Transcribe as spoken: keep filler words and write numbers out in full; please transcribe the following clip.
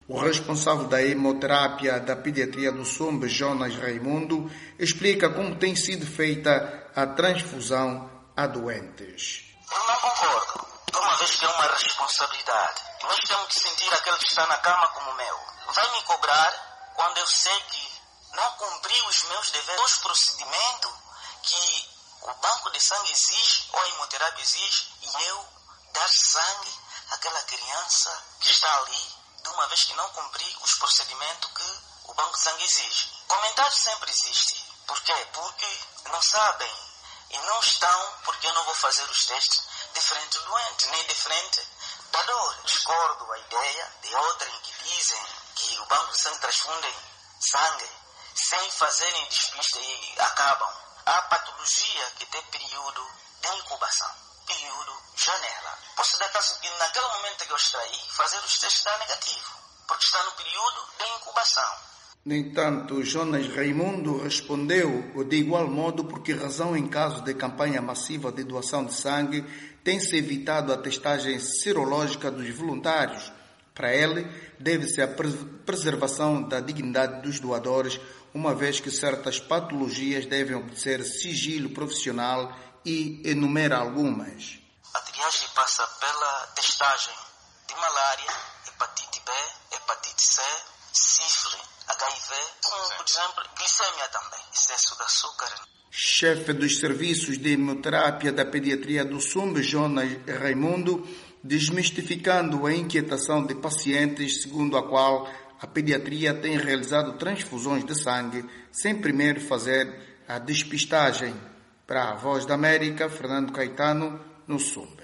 O responsável da hemoterapia da pediatria do Sumbe, Jonas Raimundo, explica como tem sido feita a transfusão a doentes. Eu não concordo, uma vez que é uma responsabilidade. Nós temos que sentir aquele que está na cama como meu. Vai me cobrar quando eu sei que não cumpri os meus deveres, os procedimentos que o banco de sangue exige ou a hemoterapia exige, e eu dar sangue àquela criança que está ali, de uma vez que não cumpri os procedimentos que o banco de sangue exige. Comentário sempre existe. Por quê? Porque não sabem e não estão, porque eu não vou fazer os testes de frente do doente, nem de frente da dor. Discordo a ideia de outrem que dizem que o banco de sangue transfunde sangue sem fazerem despista e acabam. Há patologia que tem período de incubação, período janela. Posso dar caso que naquele momento que eu extraí, fazer os testes dá negativo, porque está no período de incubação. No entanto, Jonas Raimundo respondeu de igual modo por que razão, em caso de campanha massiva de doação de sangue, tem-se evitado a testagem serológica dos voluntários. Para ele, deve-se a preservação da dignidade dos doadores, uma vez que certas patologias devem obter sigilo profissional e enumera algumas. A triagem passa pela testagem de malária, hepatite B, hepatite C, sífilis, H I V, como, por exemplo, glicemia também, excesso de açúcar. Chefe dos serviços de hemoterapia da pediatria do Sumbe, Jonas Raimundo, desmistificando a inquietação de pacientes segundo a qual a pediatria tem realizado transfusões de sangue sem primeiro fazer a despistagem. Para a Voz da América, Fernando Caetano, no Sul.